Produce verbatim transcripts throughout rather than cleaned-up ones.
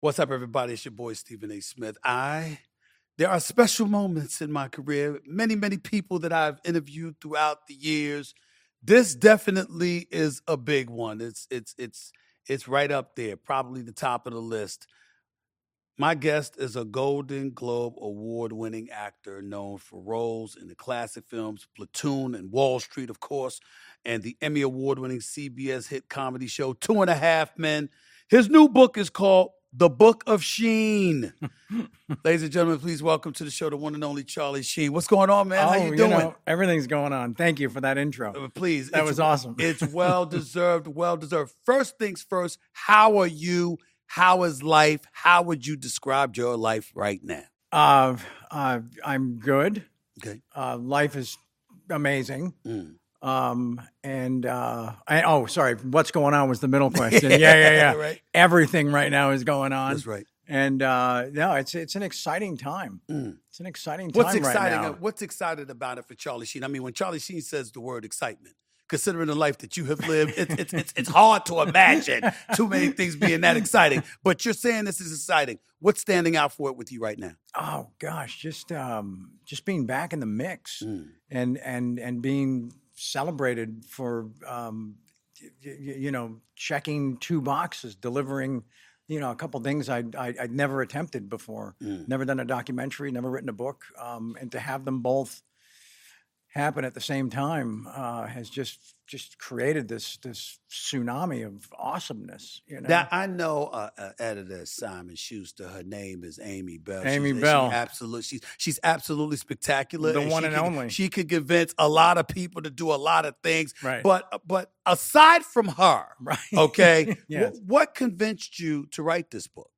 What's up, everybody? It's your boy, Stephen A. Smith. I, there are special moments in my career, many, many people that I've interviewed throughout the years. This definitely is a big one. It's, it's, it's, it's right up there, probably the top of the list. My guest is a Golden Globe award-winning actor known for roles in the classic films Platoon and Wall Street, of course, and the Emmy award-winning C B S hit comedy show Two and a Half Men. His new book is called The Book of Sheen. Ladies and gentlemen, please welcome to the show the one and only Charlie Sheen. What's going on, man? Oh, How you doing? You know, everything's going on. Thank you for that intro. Uh, Please. That was awesome. It's well-deserved, well-deserved. First things first, how are you? How is life? How would you describe your life right now? Uh, uh, I'm good. Okay. Uh, life is amazing. Mm. Um, and uh, I, oh, sorry. What's going on was the middle question. Yeah, yeah, yeah. Right. Everything right now is going on. That's right. And uh, no, it's it's an exciting time. Mm. It's an exciting time What's exciting? right now. What's excited about it for Charlie Sheen? I mean, when Charlie Sheen says the word excitement, considering the life that you have lived, it's it's it's, it's hard to imagine too many things being that exciting. But you're saying this is exciting. What's standing out for it with you right now? Oh gosh, just um, just being back in the mix Mm. and and and being celebrated for um, y- y- you know checking two boxes, delivering you know a couple things I'd, I'd I'd never attempted before, Mm. never done a documentary, never written a book, um, and to have them both happen at the same time uh, has just just created this this tsunami of awesomeness. You know, Now I know uh, uh, editor Simon Schuster. Her name is Amy Bell. Amy she's, Bell. She absolutely, she's she's absolutely spectacular. The one she and can- only. She could convince a lot of people to do a lot of things. Right. But but aside from her, right? okay, Yes. wh- what convinced you to write this book?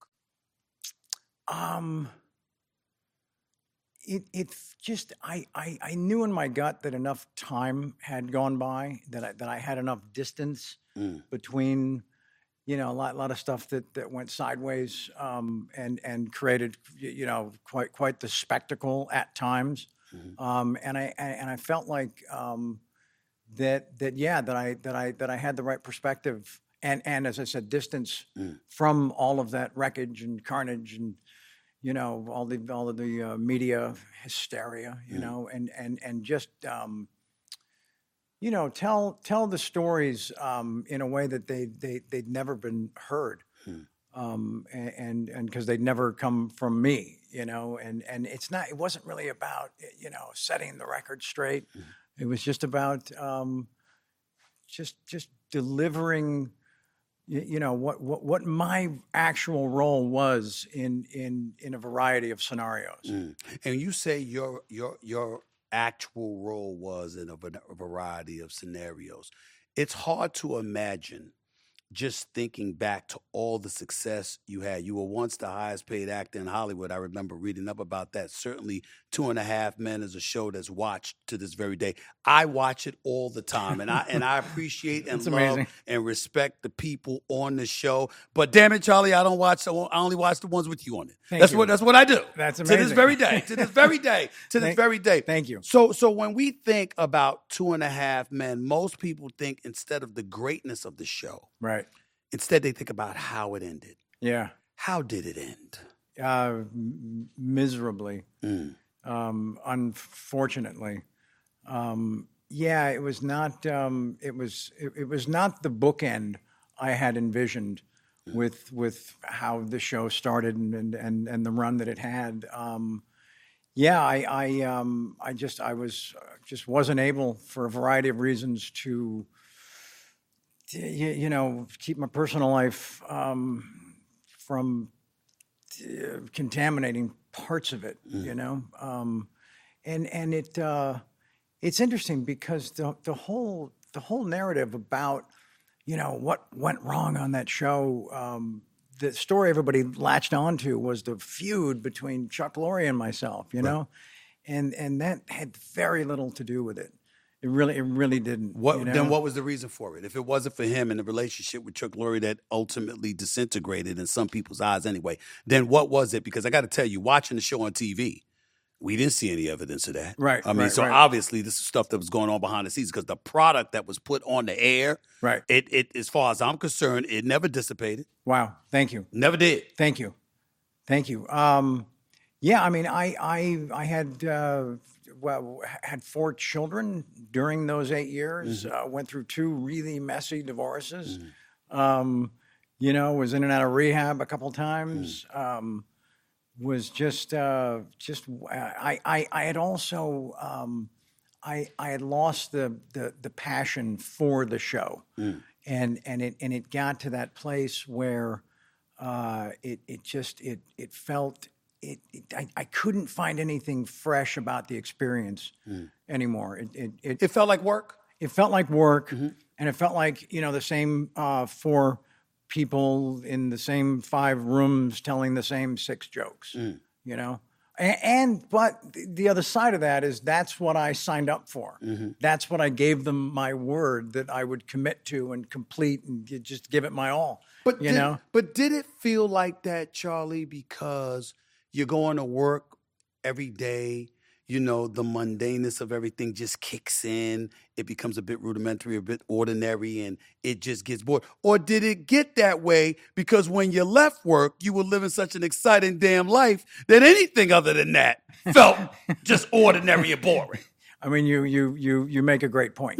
Um, it it just I, I I knew in my gut that enough time had gone by, that I that I had enough distance Mm. between, you know, a lot lot of stuff that that went sideways, um, and and created y- you know quite quite the spectacle at times, Mhm. um, and I and I felt like um, that that yeah that I that I that I had the right perspective, and and as I said, distance Mm. from all of that wreckage and carnage and you know all the all of the uh, media hysteria, you Mm. know, and and and just um, you know tell tell the stories um, in a way that they they they'd never been heard, Mm. um, a- and and because they'd never come from me, you know, and and it's not it wasn't really about you know setting the record straight. Mm. It was just about um, just just delivering y- you know what, what what my actual role was in in in a variety of scenarios. Mm. And you say your your your actual role was in a, va- a variety of scenarios. It's hard to imagine just thinking back to all the success you had. You were once the highest paid actor in Hollywood. I remember reading up about that. Certainly, Two and a Half Men is a show that's watched to this very day. I watch it all the time, and I and I appreciate and It's love amazing. and respect the people on the show. But damn it, Charlie, I don't watch. I only watch the ones with you on it. Thank that's you. what that's what I do. That's To this amazing. very day. To this very day. To this Thank- very day. Thank you. So, so when we think about Two and a Half Men, most people think instead of the greatness of the show, Right. instead they think about how it ended. Yeah. How did it end? Uh, m- miserably, Mm. um, unfortunately. Um, yeah, it was not. Um, it was. It, it was not the bookend I had envisioned with with how the show started and and and, and the run that it had. Um, yeah, I I um, I just I was uh, just wasn't able for a variety of reasons to. You, you know, keep my personal life um, from uh, contaminating parts of it. Mm. You know, um, and and it uh, it's interesting because the the whole the whole narrative about you know what went wrong on that show. Um, the story everybody latched onto was the feud between Chuck Lorre and myself. You Right. know, and and that had very little to do with it. It really, it really didn't. What you know? then? What was the reason for it? If it wasn't for him and the relationship with Chuck Lorre that ultimately disintegrated in some people's eyes, anyway, then what was it? Because I got to tell you, watching the show on T V, We didn't see any evidence of that. Right, I mean, right, so right. obviously this is stuff that was going on behind the scenes because the product that was put on the air, Right. it, it, as far as I'm concerned, it never dissipated. Wow. Thank you. Never did. Thank you. Thank you. Um, yeah, I mean, I I I had uh, well had four children during those eight years. Mm-hmm. Uh, went through two really messy divorces. Mm-hmm. Um, you know, was in and out of rehab a couple times. Mm-hmm. Um, was just uh, just I, I I had also um, I I had lost the the the passion for the show, mm. and and it and it got to that place where uh, it it just it it felt it, it I, I couldn't find anything fresh about the experience mm. anymore. It, it it it felt like work. It felt like work, mm-hmm. and it felt like you know the same uh, four people in the same five rooms telling the same six jokes, mm. you know? And, and, but the other side of that is that's what I signed up for. Mm-hmm. That's what I gave them my word that I would commit to and complete and just give it my all, but you did, know? But did it feel like that, Charlie, because you're going to work every day, you know, the mundaneness of everything just kicks in. It becomes a bit rudimentary, a bit ordinary, and it just gets bored. Or did it get that way because when you left work, you were living such an exciting damn life that anything other than that felt just ordinary and boring? I mean, you you you you make a great point.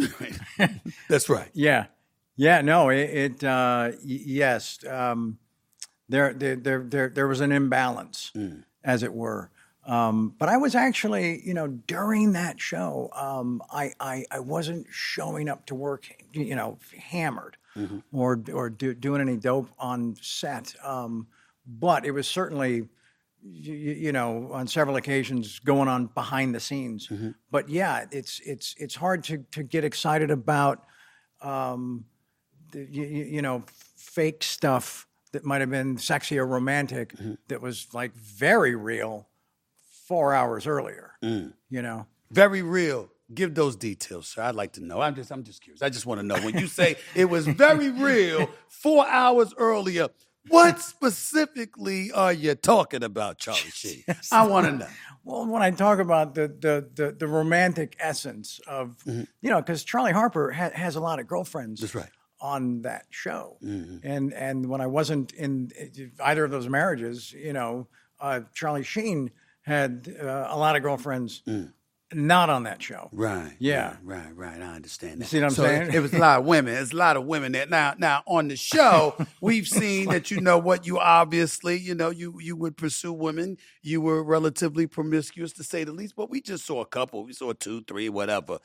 That's right. Yeah, yeah. No, it. it uh, y- yes, um, there, there there there there was an imbalance, mm. as it were. Um, but I was actually, you know, during that show, um, I, I I wasn't showing up to work, you know, hammered mm-hmm. or or do, doing any dope on set. Um, but it was certainly, you, you know, on several occasions going on behind the scenes. Mm-hmm. But yeah, it's it's it's hard to to get excited about, um, the, you, you know, fake stuff that might have been sexy or romantic mm-hmm. that was like very real. Four hours earlier, mm. you know, very real. Give those details, sir. I'd like to know. I'm just, I'm just curious. I just want to know when you say it was very real four hours earlier. What specifically are you talking about, Charlie Sheen? I want to know. Well, when I talk about the the the, the romantic essence of, mm-hmm. you know, because Charlie Harper ha- has a lot of girlfriends. That's right. On that show, mm-hmm. and and when I wasn't in either of those marriages, you know, uh, Charlie Sheen had uh, a lot of girlfriends mm. not on that show. Right. Yeah. Right, right, right. I understand that. You see what I'm so saying? It, it was a lot of women. It's a lot of women there. Now, now on the show, we've seen that, you know what, you obviously, you know, you, you would pursue women. You were relatively promiscuous, to say the least, but we just saw a couple. We saw two, three, whatever.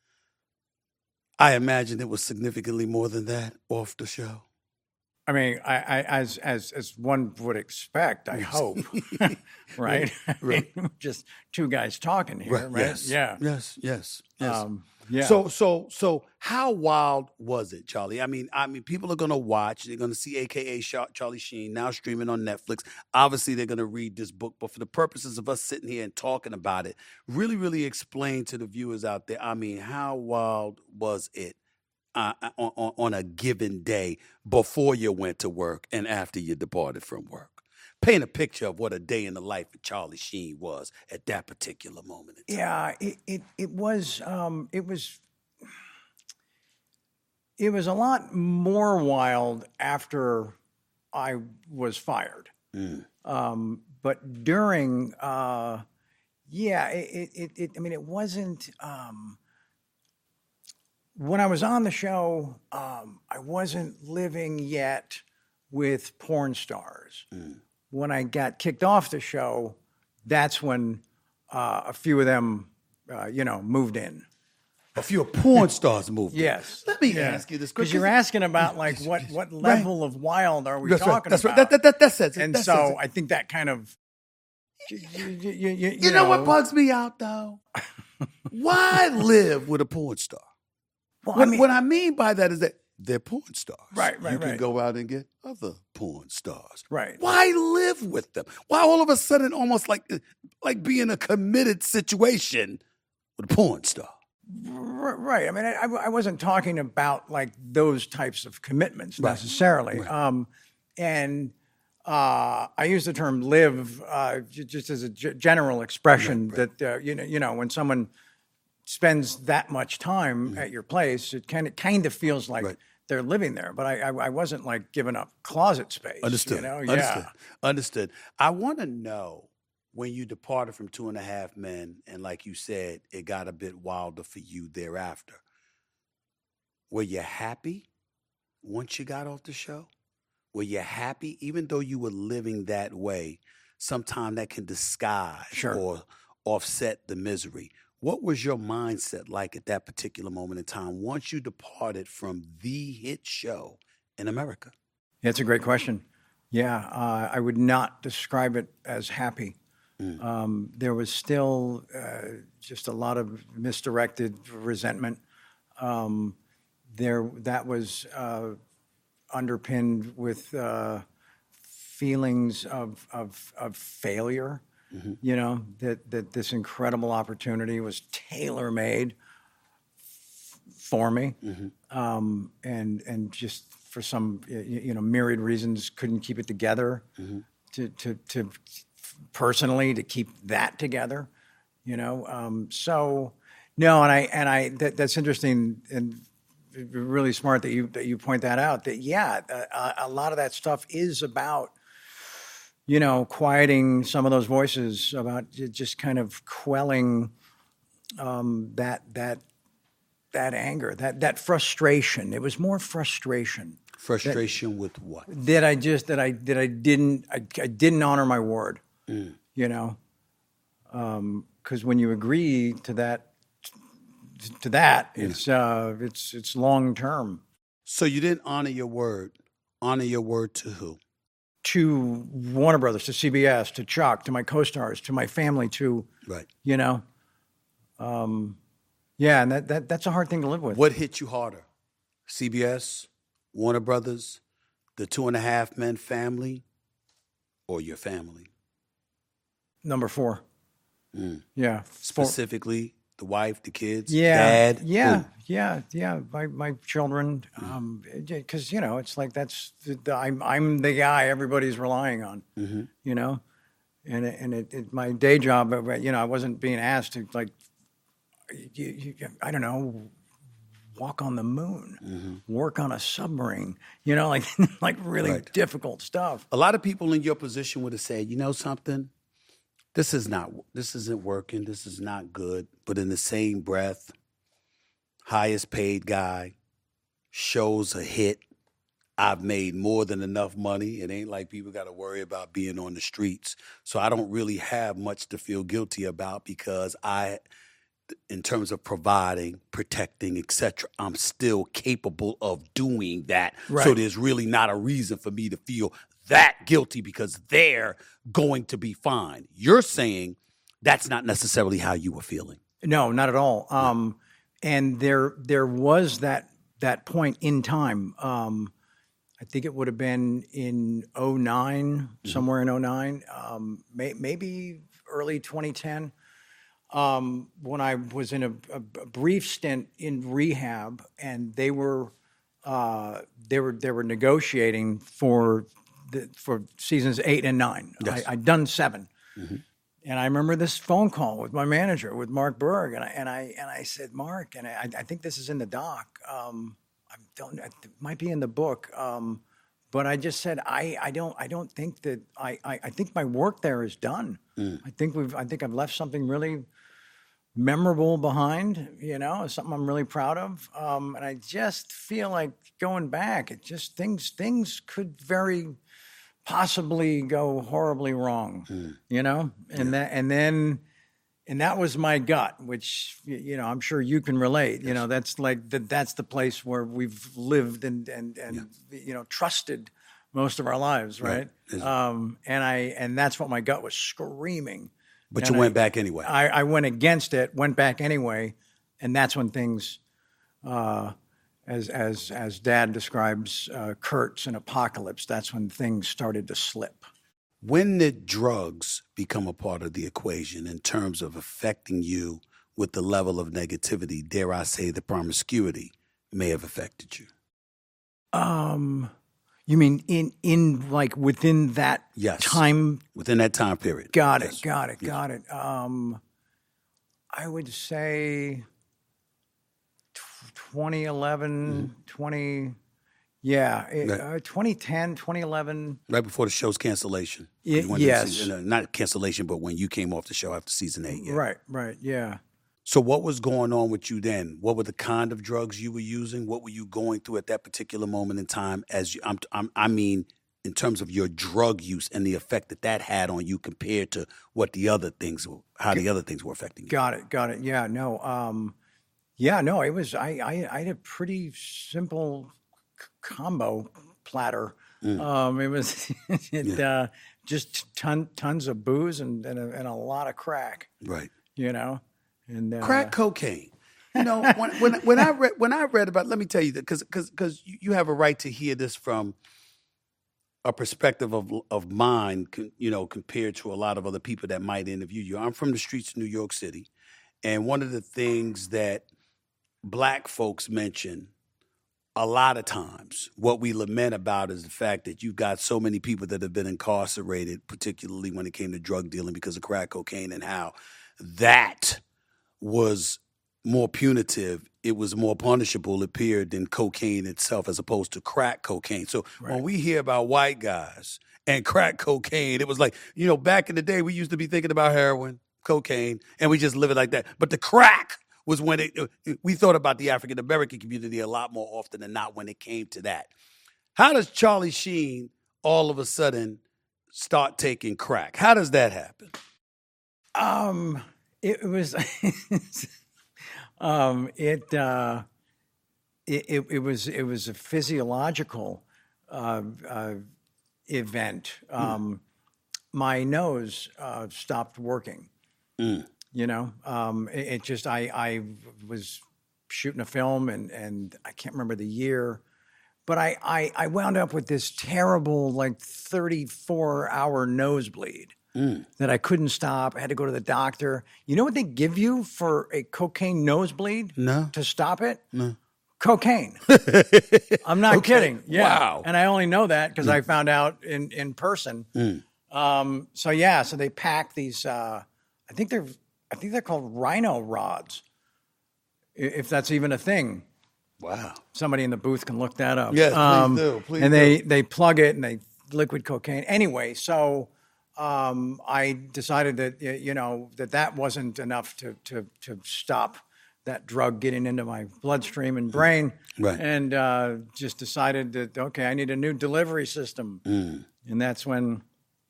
I imagine it was significantly more than that off the show. I mean, I, I, as as as one would expect, I hope, right? Right. I mean, just two guys talking here, right? right? Yes. Yeah. Yes. Yes. Yes. Um, yeah. So, so, so, how wild was it, Charlie? I mean, I mean, people are gonna watch. They're gonna see A K A Charlie Sheen now streaming on Netflix. Obviously, they're gonna read this book. But for the purposes of us sitting here and talking about it, really, really explain to the viewers out there. I mean, how wild was it? Uh, on, on a given day before you went to work and after you departed from work. Paint a picture of what a day in the life of Charlie Sheen was at that particular moment in time. Yeah, it it, it was um, it was it was a lot more wild after I was fired. Mm. Um, but during, uh, yeah, it, it, it I mean, it wasn't. Um, When I was on the show, um, I wasn't living yet with porn stars. Mm. When I got kicked off the show, that's when uh, a few of them, uh, you know, moved in. A few porn stars moved in. Yes. Let me yeah. ask you this. Because you're asking about, like, what, what level right. of wild are we that's talking right. That's about? Right. That, that, that, that's it. And that's so it. I think that kind of... You, you, you, you, you, you know, know what bugs me out, though? Why live with a porn star? Well, what I, mean, what I mean by that is that they're porn stars. Right, right, You can right. go out and get other porn stars. Right. Why live with them? Why all of a sudden almost like like be in a committed situation with a porn star? Right. I mean, I, I wasn't talking about like those types of commitments necessarily. Right. Um, and Uh, I use the term live uh, j- just as a g- general expression Right, right. that uh, you know, you know, when someone spends that much time at your place, it kind of kind of feels like Right. they're living there. But I, I, I wasn't like giving up closet space. Understood. You know, Understood. yeah. Understood. I want to know when you departed from Two and a Half Men, and like you said, it got a bit wilder for you thereafter. Were you happy once you got off the show? Were you happy, even though you were living that way? Sometimes that can disguise Sure. or offset the misery. What was your mindset like at that particular moment in time once you departed from the hit show in America? That's a great question. Yeah, uh, I would not describe it as happy. Mm. Um, there was still uh, just a lot of misdirected resentment. Um, there, that was uh, underpinned with uh, feelings of of, of failure. Mhm. You know, that that this incredible opportunity was tailor made for me, Mhm. um, and and just for some y- y- you know myriad reasons couldn't keep it together. Mhm. To to to personally to keep that together, you know. Um, so no, and I and I that, that's interesting and really smart that you that you point that out. That yeah, a, a lot of that stuff is about you know quieting some of those voices, about j- just kind of quelling um, that that that anger, that that frustration. It was more frustration Frustration with what? that I just that I that I didn't I, I didn't honor my word. Mm. You know, because when you agree to that to that, it's uh, it's it's long term. So you didn't honor your word. Honor your word to who? To Warner Brothers, to C B S, to Chuck, to my co-stars, to my family, to Right. you know, um, yeah, and that, that that's a hard thing to live with. What hit you harder? C B S, Warner Brothers, the Two and a Half Men family, or your family? Number four, Mm. yeah, Four- Specifically, the wife, the kids, yeah, dad? yeah, Who? yeah, yeah. My my children, um, because you know, it's like that's the, the, I'm I'm the guy everybody's relying on. Mhm. You know, and it, and it, it, my day job, uh, you know, I wasn't being asked to like, you, you, I don't know, walk on the moon, Mm-hmm. work on a submarine, you know, like like really Right. difficult stuff. A lot of people in your position would have said, you know something? This is not, this isn't working. This is not good. But in the same breath, highest paid guy, shows a hit. I've made more than enough money. It ain't like people got to worry about being on the streets. So I don't really have much to feel guilty about because I, in terms of providing, protecting, et cetera, I'm still capable of doing that. So Right. there's really not a reason for me to feel that guilty because they're going to be fine. You're saying that's not necessarily how you were feeling. No, not at all. Um, and there there was that that point in time. Um, I think it would have been in oh nine, somewhere in oh nine, um, may, maybe early twenty ten, um, when I was in a, a, a brief stint in rehab, and they were uh, they were they were negotiating for the, for seasons eight and nine. Yes. I, I'd done seven. Mm-hmm. And I remember this phone call with my manager, with Mark Berg, and I and I and I said, Mark, and I, I think this is in the doc. Um, I don't. It might be in the book, um, but I just said I, I don't I don't think that I, I, I think my work there is done. Mm. I think we've I think I've left something really memorable behind. You know, something I'm really proud of. Um, and I just feel like going back, it just things things could very possibly go horribly wrong, Mm. you know, and that, and then, and that was my gut, which, y- you know, I'm sure you can relate, you know, that's like, that, that's the place where we've lived and, and, and, you know, trusted most of our lives. Right. Right. Um, and I, and that's what my gut was screaming. But And you went I- back anyway. I, I went against it, went back anyway. And that's when things, uh, as as as Dad describes uh, Kurtz in Apocalypse, that's when things started to slip. When did drugs become a part of the equation in terms of affecting you with the level of negativity, dare I say the promiscuity, may have affected you? Um, You mean in in like within that Yes. time? Within that time period. Got Yes. it. Got it. Got it. Um, I would say twenty eleven, twenty, yeah, it- Right. uh, twenty ten, twenty eleven. Right before the show's cancellation. Y- You went to yes. season- uh, not cancellation, but when you came off the show after season eight. Yeah. Right, right, yeah. So what was going on with you then? What were the kind of drugs you were using? What were you going through at that particular moment in time? As you, I'm, I'm, I mean, in terms of your drug use and the effect that that had on you compared to what the other things, were- how the other things were affecting you. Got it, got it. Yeah, no, um, yeah, no, it was, I, I, I had a pretty simple c- combo platter. Mm. Um, it was it, uh, just ton, tons of booze and, and, a, and a lot of crack, Right. you know? And uh, Crack cocaine. You know, when when when I read when I read about, let me tell you that because because because you have a right to hear this from a perspective of of mine, con- you know, compared to a lot of other people that might interview you. I'm from the streets of New York City, and one of the things that Black folks mention a lot of times, what we lament about is the fact that you've got so many people that have been incarcerated, particularly when it came to drug dealing because of crack cocaine, and how that was more punitive, it was more punishable, it appeared, than cocaine itself, as opposed to crack cocaine. So Right. when we hear about white guys and crack cocaine, it was like, you know, back in the day, we used to be thinking about heroin, cocaine, and we just live it like that. But the crack was when it, we thought about the African American community a lot more often than not when it came to that. How does Charlie Sheen all of a sudden start taking crack? How does that happen? Um, it, it was, um, it, uh, it, it, it was, it was a physiological, uh, uh, event. Um, my nose, uh, stopped working, Mm. you know, um, it, it just, I, I was shooting a film and, and I can't remember the year, but I, I, I wound up with this terrible, like thirty-four hour nosebleed. Mm. That I couldn't stop. I had to go to the doctor. You know what they give you for a cocaine nosebleed No. to stop it? No. Cocaine. I'm not Okay. kidding. Yeah. Wow. And I only know that because I found out in, in person. Mm. Um, so yeah, so they pack these, uh, I think they're, I think they're called rhino rods. i- If that's even a thing. Wow. Somebody in the booth can look that up. Yes, please do, please and do. they they plug it and they liquid cocaine. Anyway, so um, I decided that y- you know that that wasn't enough to to to stop that drug getting into my bloodstream and brain. Right. And uh, just decided that okay, I need a new delivery system. Mm. And that's when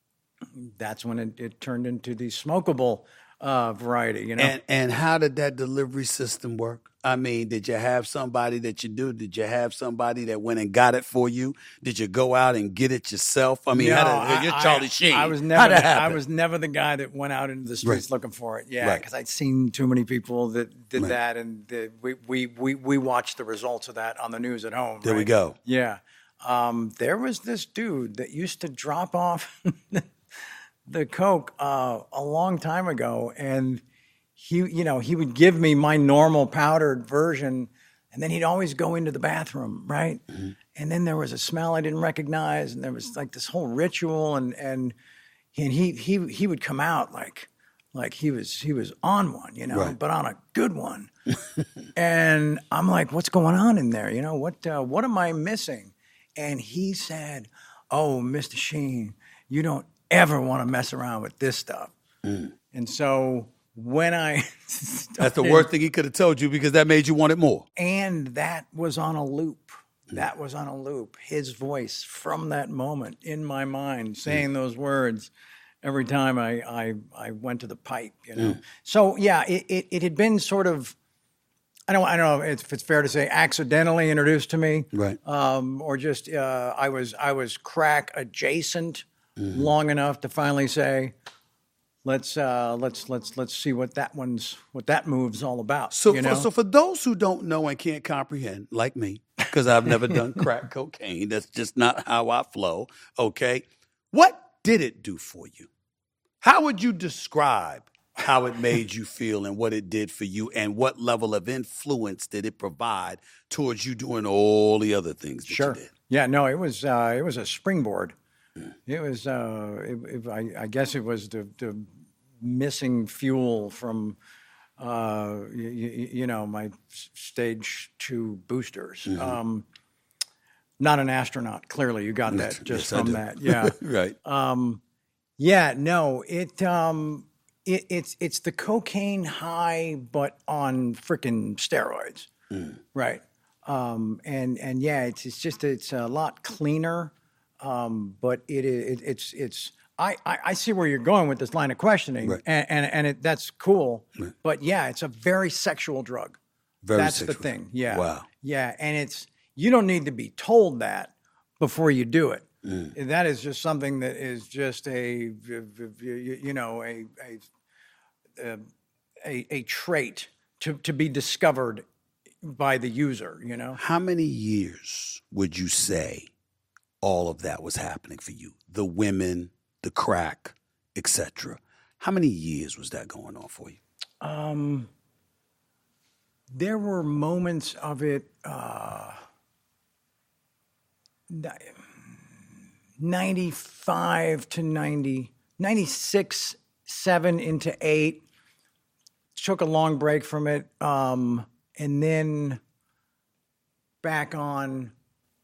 that's when it, it turned into the smokable uh, variety. You know. And and how did that delivery system work? I mean, did you have somebody that you do? Did you have somebody that went and got it for you? Did you go out and get it yourself? I mean, No, how did, you're I- Charlie I- Sheen. I was How'd never. that The, I happen? was never the guy that went out into the streets Right. looking for it. Yeah, Right. because I'd seen too many people that did Right. that, and the, we, we we we watched the results of that on the news at home. There we right? go. Yeah, um, there was this dude that used to drop off the coke uh, a long time ago, and he, you know, he would give me my normal powdered version, and then he'd always go into the bathroom, right? Mm-hmm. And then there was a smell I didn't recognize, and there was like this whole ritual, and and and he he he would come out like like he was he was on one, you know, Right. but on a good one. And I'm like, what's going on in there? You know, what uh, what am I missing? And he said, "Oh, Mister Sheen, you don't ever want to mess around with this stuff." Mm. And so when I That's the worst thing he could have told you because that made you want it more. and that was on a loop. That was on a loop. His voice from that moment in my mind, saying those words every time I I, I went to the pipe. You know. So yeah, it, it it had been sort of. I don't I don't know if it's fair to say accidentally introduced to me, Right. um, or just uh, I was I was crack adjacent long enough to finally say, let's uh, let's let's let's see what that one's what that move's all about. So, you for, know? so for those who don't know and can't comprehend, like me, because I've never done crack cocaine, that's just not how I flow. Okay, what did it do for you? How would you describe how it made you feel and what it did for you, and what level of influence did it provide towards you doing all the other things that Sure. you did? Yeah, no, it was uh, it was a springboard. It was, uh, it, it, I, I guess, it was the, the missing fuel from, uh, you, you know, my stage two boosters. Mm-hmm. Um, not an astronaut. Clearly, you got that just Yes, I from do. that. Yeah. Right. Um, yeah. No. It. Um, it. It's. It's the cocaine high, but on freaking steroids. Mm. Right. Um, and and yeah, it's it's just it's a lot cleaner. Um, but it, it it's it's I, I I see where you're going with this line of questioning, Right. and and, and it, that's cool. Right. But yeah, it's a very sexual drug. Very that's sexual. the thing. Yeah. Wow. Yeah, and it's you don't need to be told that before you do it. Mm. That is just something that is just a you know a a a, a trait to to be discovered by the user. You know. How many years would you say all of that was happening for you? The women, the crack, et cetera. How many years was that going on for you? Um, there were moments of it, uh, ninety-five to ninety, ninety-six, seven into eight. Took a long break from it. Um, and then back on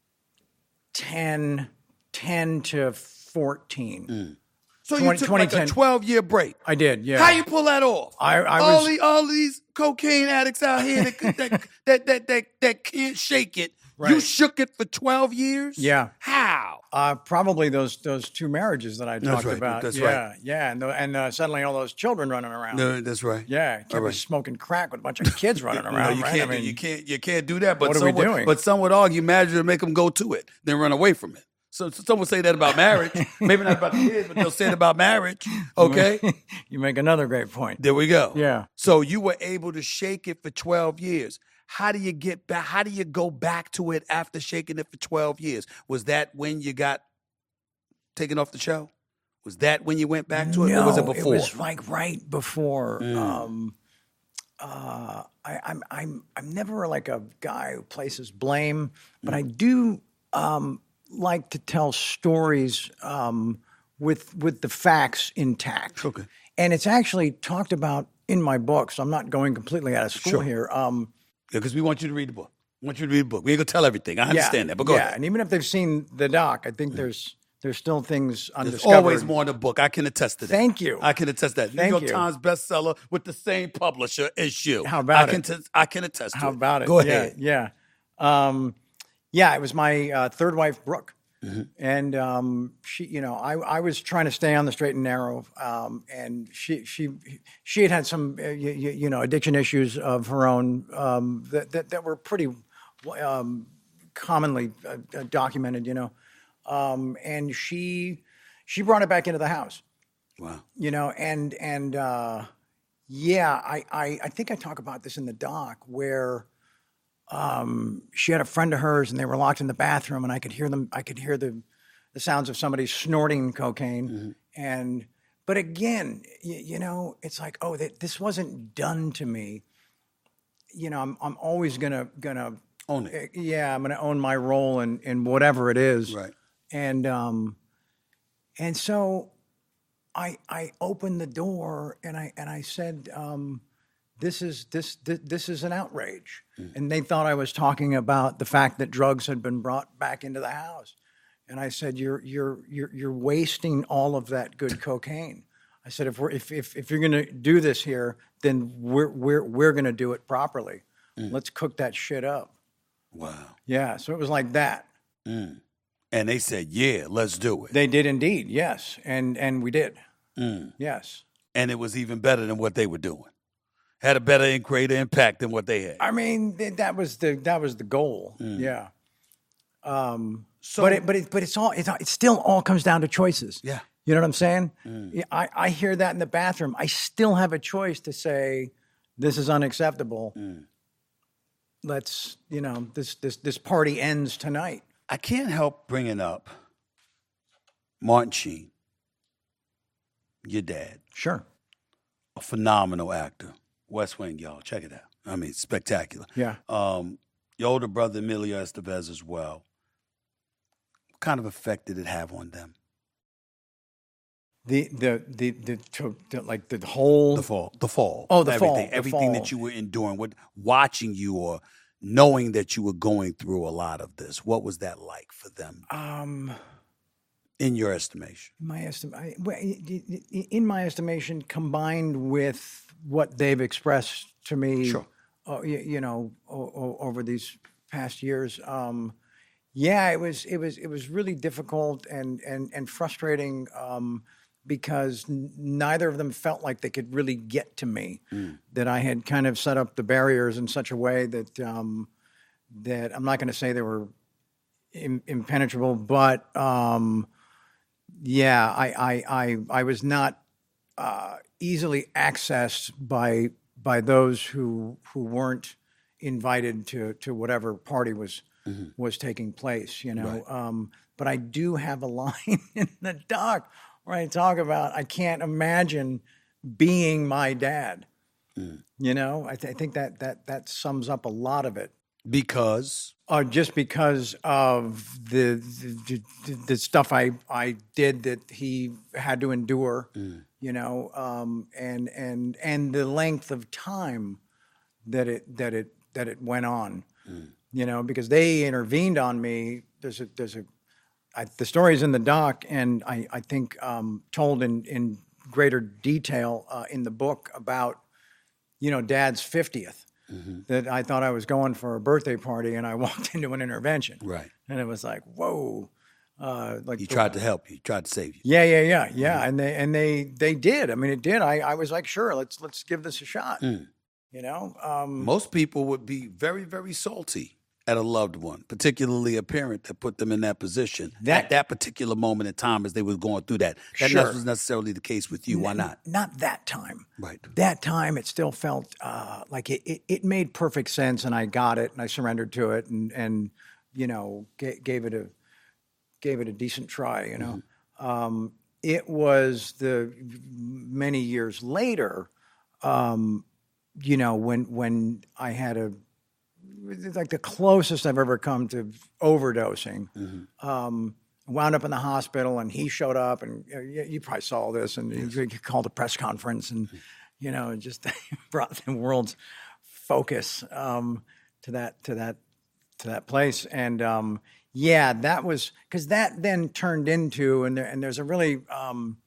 ten, ten to fourteen. Mm. So twenty you took like a twelve-year break. I did, yeah. How you pull that off? I, I all, was, the, all these cocaine addicts out here that that, that, that, that, that can't shake it. Right. You shook it for twelve years? Yeah. How? Uh, probably those those two marriages that I That's talked right. about. That's yeah, right. Yeah, and the, and uh, suddenly all those children running around. No, that's right. Yeah, can't All be right. smoking crack with a bunch of kids running No, around. you right? can't. I mean, you can't. You can't do that. But what are some we would, doing? But some would argue marriage would make them go to it, then run away from it. So, so some would say that about marriage. Maybe not about the kids, but they'll say it about marriage. Okay, you make another great point. there we go. Yeah. So you were able to shake it for twelve years. How do you get back? How do you go back to it after shaking it for twelve years? Was that when you got taken off the show? Was that when you went back to it, no, or was it before? It was like right before. Mm. Um, uh, I, I'm I'm I'm never like a guy who places blame, but I do um, like to tell stories um, with with the facts intact. Okay. And it's actually talked about in my book, so I'm not going completely out of school Sure. here. Um, Yeah, because we want you to read the book. We want you to read the book. We ain't gonna tell everything. I understand yeah, that, but go yeah. ahead. And even if they've seen the doc, I think there's there's still things There's undiscovered. always more in the book. I can attest to that. Thank you. I can attest to that. Thank New York you. Times bestseller with the same publisher as you. How about I can it? T- I can attest to How it. about it? Go Yeah, ahead. Yeah. Um, yeah, it was my uh, third wife, Brooke. Mm-hmm. And um, she, you know, I, I was trying to stay on the straight and narrow, um, and she, she, she had had some, uh, you, you know, addiction issues of her own um, that, that that were pretty um, commonly uh, documented, you know, um, and she, she brought it back into the house, Wow. you know, and and uh, yeah, I, I I think I talk about this in the doc where. Um, she had a friend of hers, and they were locked in the bathroom, and I could hear them. I could hear the, the sounds of somebody snorting cocaine, Mm-hmm. and but again, you, you know, it's like, oh, that this wasn't done to me. You know, I'm I'm always gonna gonna Own it. yeah, I'm gonna own my role in in whatever it is, Right. and um, and so, I I opened the door, and I and I said, um. This is this, this this is an outrage, Mm. and they thought I was talking about the fact that drugs had been brought back into the house, and I said, "You're you're you're you're wasting all of that good cocaine." I said, "If we're if if, if you're going to do this here, then we're we're we're going to do it properly. Mm. Let's cook that shit up." Wow. Yeah, so it was like that. Mm. And they said, "Yeah, let's do it." They did indeed, yes, and and we did, Mm. yes. And it was even better than what they were doing. Had a better and greater impact than what they had. I mean, th- that was the that was the goal. Mm. Yeah. Um, So- but it, but it, but it's all it's, it still all comes down to choices. Yeah. You know what I'm saying? Mm. Yeah, I, I hear that in the bathroom. I still have a choice to say, this is unacceptable. Mm. Let's, you know, this this this party ends tonight. I can't help bringing up Martin Sheen, your dad, Sure. a phenomenal actor. West Wing, y'all, check it out. I mean, spectacular. Yeah. Um, your older brother, Emilio Estevez, as well. kind of effect did it have on them? The the the the, to, the like the whole The fall, the fall. Oh, the everything, fall, the everything fall. that you were enduring, what watching you or knowing that you were going through a lot of this. What was that like for them, um. in your estimation? My estim- in my estimation, combined with what they've expressed to me, Sure. uh, you, you know, o- o- over these past years, um, yeah, it was it was it was really difficult and and and frustrating um, because n- neither of them felt like they could really get to me. Mm. That I had kind of set up the barriers in such a way that um, that I'm not going to say they were im- impenetrable, but um, yeah, I, I, I, I was not uh, easily accessed by by those who who weren't invited to to whatever party was Mm-hmm. was taking place. You know, Right. um, but I do have a line in the doc where I talk about I can't imagine being my dad. Mm. You know, I, th- I think that that that sums up a lot of it. Because Uh, just because of the, the the the stuff I I did that he had to endure, Mm. you know, um, and and and the length of time that it that it that it went on, Mm. you know, because they intervened on me. There's a there's a I, the story's in the doc, and I I think um, told in in greater detail uh, in the book about, you know, Dad's fiftieth. Mm-hmm. That I thought I was going for a birthday party, and I walked into an intervention, Right. and it was like, whoa, uh, like He the- tried to help you. He tried to save you. yeah, yeah, yeah, yeah, and they and they they did. I mean, it did. I I was like, sure, let's let's give this a shot. Mm. You know, um, Most people would be very, very salty at a loved one, particularly a parent that put them in that position That- at that particular moment in time as they were going through that. That Sure. was necessarily the case with you. Why not? not that time. Right. That time, it still felt uh, like it, it it made perfect sense, and I got it, and I surrendered to it, and and you know ga- gave it a gave it a decent try. You know, um, it was the many years later, um, you know, when when I had a like the closest I've ever come to overdosing. Mm-hmm. Um, wound up in the hospital, and he showed up, and you, know, you you probably saw this, and he, he called a press conference, and you know, just brought the world's focus um, to that to that to that place, and um, yeah, that was because that then turned into, and there, and there's a really um,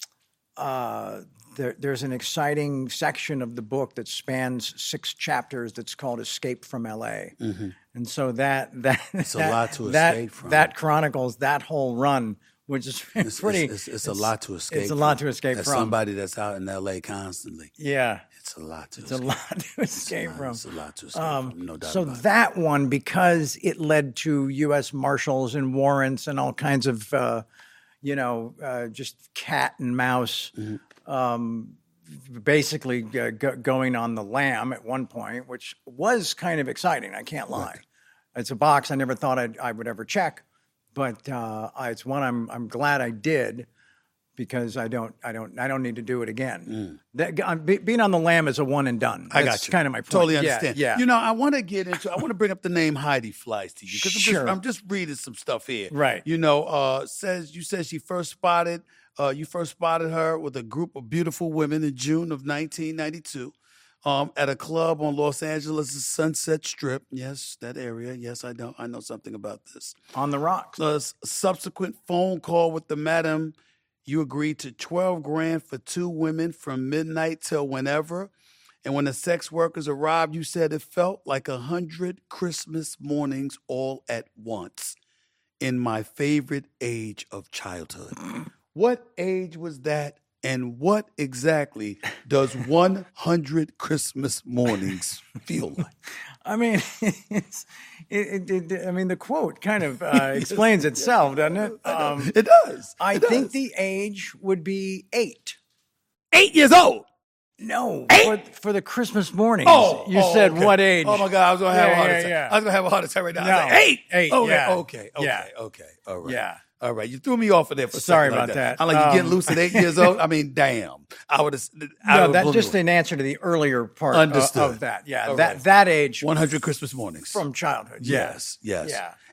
uh, there, there's an exciting section of the book that spans six chapters that's called "Escape from L A," Mm-hmm. and so that that It's a that, lot to that, escape from. That chronicles that whole run, which is It's, pretty. it's, it's, it's a lot to escape. It's a lot from. to escape As from. somebody that's out in L A constantly, Yeah, it's a lot to it's a escape. lot to escape It's a lot- from. It's a lot to escape Um, from. No doubt so about it. that one, because it led to U S Marshals and warrants and all kinds of, uh, you know, uh, just cat and mouse, Mm-hmm. um, basically uh, go- going on the lam at one point, which was kind of exciting. I can't lie. It's a box I never thought I'd, I would ever check, but uh, I- it's one I'm I'm glad I did. Because I don't, I don't, I don't need to do it again. That, uh, be, being on the lam is a one and done. I That's got you. kind of my point. Totally Yeah, understand. Yeah, You know, I want to get into. I want to bring up the name Heidi Fleiss to you because I'm, Sure. just, I'm just reading some stuff here. Right. You know, uh, says you said she first spotted. Uh, you first spotted her with a group of beautiful women in June of nineteen ninety-two. Um, at a club on Los Angeles' Sunset Strip. Yes, that area. Yes, I know. I know something about this. on the rocks. A s- subsequent phone call with the madam. You agreed to twelve grand for two women from midnight till whenever. And when the sex workers arrived, you said it felt like a hundred Christmas mornings all at once in my favorite age of childhood. What age was that? And what exactly does one hundred Christmas mornings feel like? I mean, it's, it, it, it, I mean, the quote kind of uh, explains itself, doesn't it? Um, It does. I It think does. the age would be eight. eight years old. No, Eight? for, for the Christmas mornings. Oh, you oh, said okay. what age? Oh my God, I was gonna have Yeah, a heart yeah, attack. yeah. I was gonna have a heart attack right now. No. I was like, eight, Eight, Okay, yeah. okay, okay, Yeah. okay. All right. Yeah. All right. You threw me off of there for a Sorry second. like about that. I'm like, you getting Um, loose at eight years old? I mean, damn. I would have. No, that's just an answer to the earlier part of- Understood. of that. Yeah, All that right. that age one hundred Christmas mornings from childhood. Yes, yes. Yeah.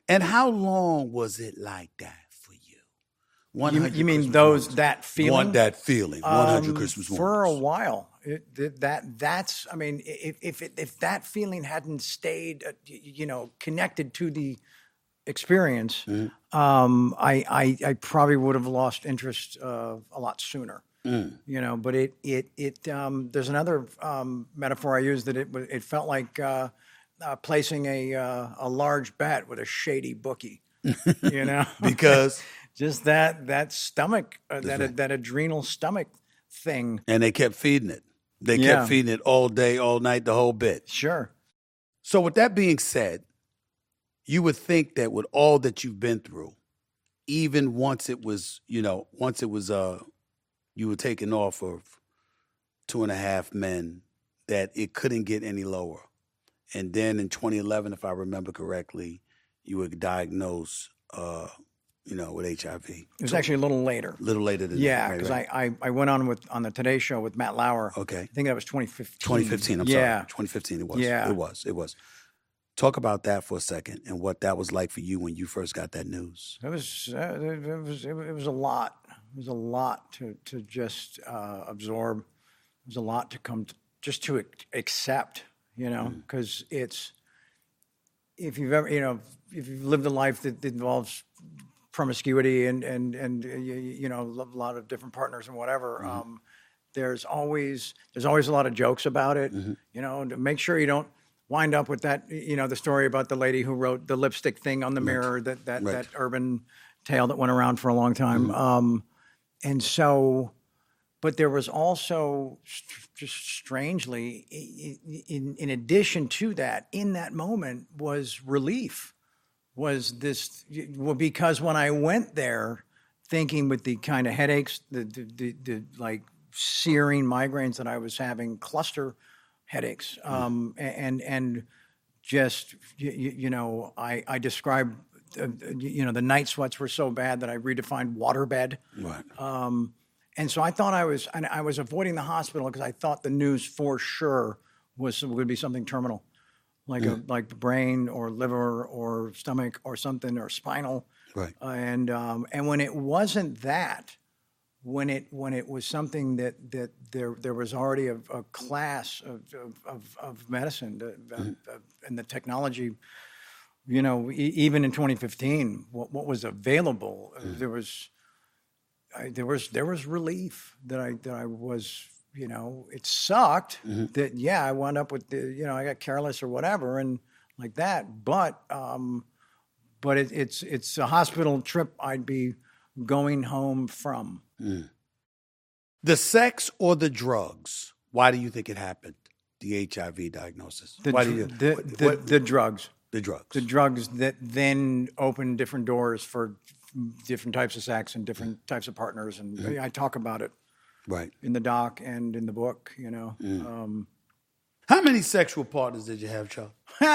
And how long was it like that for you? You, you mean those mornings. That feeling? Want that feeling. one hundred um, Christmas mornings. For a while. It, it, that that's. I mean, if if it, if that feeling hadn't stayed, uh, you know, connected to the experience, mm-hmm. um, I, I I probably would have lost interest uh, a lot sooner. Mm. You know, but it it it. Um, there's another um, metaphor I use that it it felt like uh, uh, placing a uh, a large bet with a shady bookie. You know, because. Just that that stomach, uh, that right. that adrenal stomach thing. And they kept feeding it. They yeah. kept feeding it all day, all night, the whole bit. Sure. So with that being said, you would think that with all that you've been through, even once it was, you know, once it was, uh, you were taken off of Two and a Half Men, that it couldn't get any lower. And then in twenty eleven, if I remember correctly, you were diagnosed uh you know, with H I V. It was actually a little later. A little later than yeah, that. because right, right. I, I, I went on with on the Today Show with Matt Lauer. Okay. I think that was twenty fifteen. twenty fifteen, I'm yeah. sorry. twenty fifteen it was. Yeah. It was. It was. Talk about that for a second and what that was like for you when you first got that news. It was uh, it was it was a lot. It was a lot to to just uh, absorb. It was a lot to come to, just to accept, you know, because mm. it's if you've ever, you know, if you've lived a life that involves promiscuity and and and you, you know a lot of different partners and whatever. Mm-hmm. Um, there's always there's always a lot of jokes about it. Mm-hmm. You know, to make sure you don't wind up with that. You know, the story about the lady who wrote the lipstick thing on the mirror. Right. That that right. that urban tale that went around for a long time. Mm-hmm. Um, and so, but there was also just strangely, in in addition to that, in that moment was relief. Was this well because when I went there, thinking with the kind of headaches, the the, the, the like searing migraines that I was having, cluster headaches, mm. um, and and just you, you know, I I described uh, you know the night sweats were so bad that I redefined waterbed, right. Um, and so I thought I was and I was avoiding the hospital because I thought the news for sure was would be something terminal. Like mm. a like the brain or liver or stomach or something or spinal, right? Uh, and um, and when it wasn't that, when it when it was something that that there there was already a, a class of of, of medicine to, mm. uh, and the technology, you know, e- even in twenty fifteen, what what was available, mm. uh, there was I, there was there was relief that I that I was. You know, it sucked mm-hmm. that, yeah, I wound up with the, you know, I got careless or whatever and like that. But, um, but it, it's, it's a hospital trip I'd be going home from. Mm. The sex or the drugs? Why do you think it happened? The H I V diagnosis. The, Why do you, the, what, the, what, the drugs. The drugs. The drugs that then opened different doors for different types of sex and different types of partners. And mm-hmm. I talk about it. Right. In the doc and in the book, you know. Mm. Um, How many sexual partners did you have, Chuck?